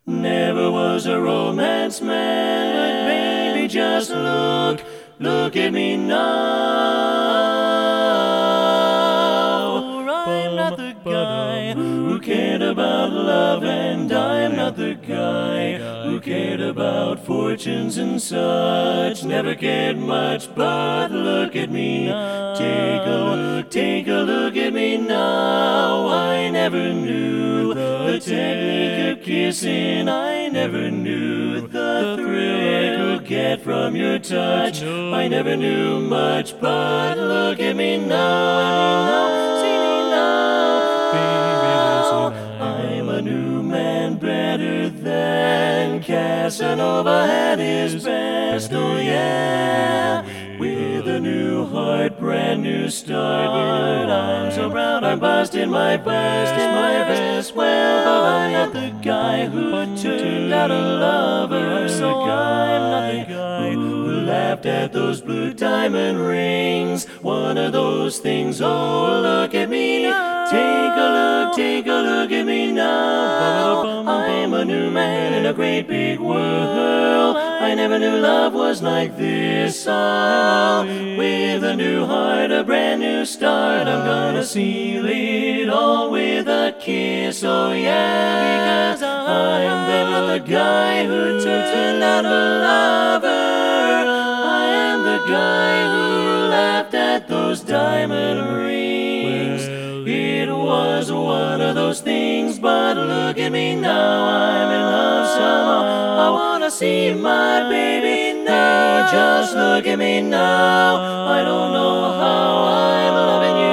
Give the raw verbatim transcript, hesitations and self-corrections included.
Never was a romance man, but baby, just look, look at me now. For I'm not the guy who cared about love, and I'm not the guy who cared about fortunes and such. Never cared much, but look at me. Take a look, take a look at me now. I never knew the technique of kissing. I never knew the thrill I could get from your touch. I never knew much, but look at me now. See me now, baby, listen. I'm a new man, better than Casanova at his best. Oh yeah, with a new heart, brand new start. I'm so proud I'm busting my best, my best. Well, but I'm not the guy who turned out a lover. So I'm not the guy who laughed at those blue diamond rings. One of those things. Oh, look at me. Take a look, take a look at me now. I'm a new man in a great big world. I never knew love was like this. Oh, with a new heart, a brand new start. I'm gonna seal it all with a kiss. Oh yeah, because I'm the, the guy who turned out a lover. I am the guy who laughed at those diamond rings. It was one of those things, but look at me now. I'm in love somehow. I wanna see my baby now. Just look at me now. I don't know how I'm loving you.